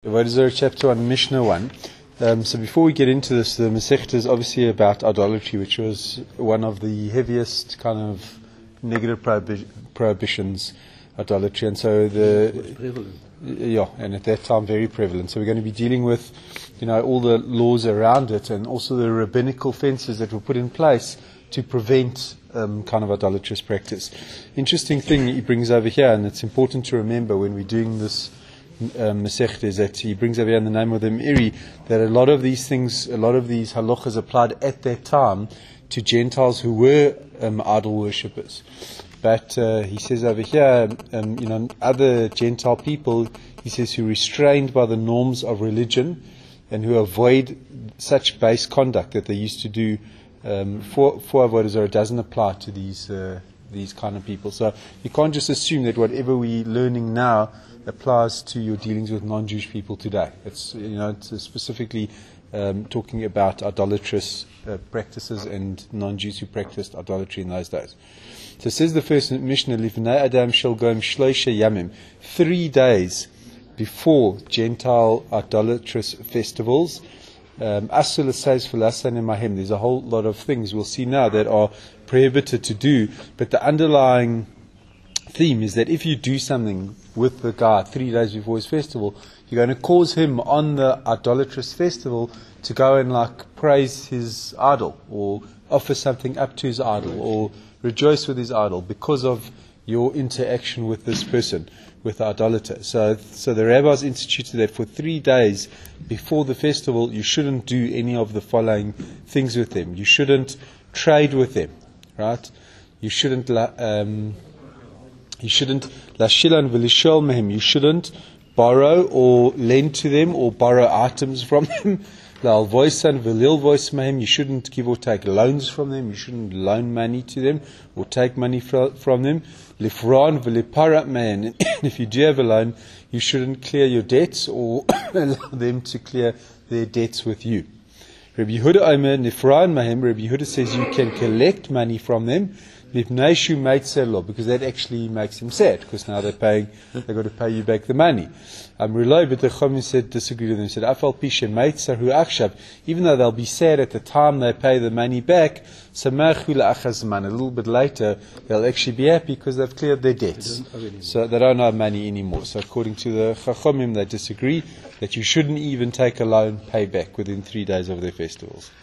Avodah Zarah chapter 1, Mishnah 1. So before we get into this, the Masechta is obviously about idolatry, which was one of the heaviest kind of negative prohibitions, idolatry. And so and at that time very prevalent. So we're going to be dealing with, all the laws around it and also the rabbinical fences that were put in place to prevent kind of idolatrous practice. Interesting thing he brings over here, and it's important to remember when we're doing this Masechta, is that he brings over here in the name of the Meiri that a lot of these things, a lot of these halachas applied at that time to Gentiles who were idol worshippers. But he says over here, other Gentile people, he says, who are restrained by the norms of religion and who avoid such base conduct that they used to do for Avodah Zarah, doesn't apply to these kind of people. So you can't just assume that whatever we're learning now applies to your dealings with non-Jewish people today. It's it's specifically talking about idolatrous practices and non-Jews who practiced idolatry in those days. So it says the first Mishnah, Lifnei Adam shel goim shloisha yamim, 3 days before Gentile idolatrous festivals. There's a whole lot of things we'll see now that are prohibited to do, but the underlying theme is that if you do something with the guy 3 days before his festival, you're going to cause him on the idolatrous festival to go and praise his idol or offer something up to his idol or rejoice with his idol because of your interaction with this person, with the idolater. So the rabbis instituted that for 3 days before the festival you shouldn't do any of the following things with them. You shouldn't trade with them, right? You shouldn't lashilan v'lishol mehem. You shouldn't borrow or lend to them or borrow items from them. La'alvoisan v'lilvois mehem. You shouldn't give or take loans from them. You shouldn't loan money to them or take money from them. Lifran v'liparat mehem. If you do have a loan, you shouldn't clear your debts or allow them to clear their debts with you. Rabbi Yehuda Omer nifran mehem. Rabbi Yehuda says you can collect money from them, because that actually makes him sad, because now they've got to pay you back the money. But the Chachamim said, disagreed with them, said, even though they'll be sad at the time they pay the money back, a little bit later they'll actually be happy because they've cleared their debts. So they don't owe money anymore. So according to the Chachamim, they disagree that you shouldn't even take a loan, pay back within 3 days of their festivals.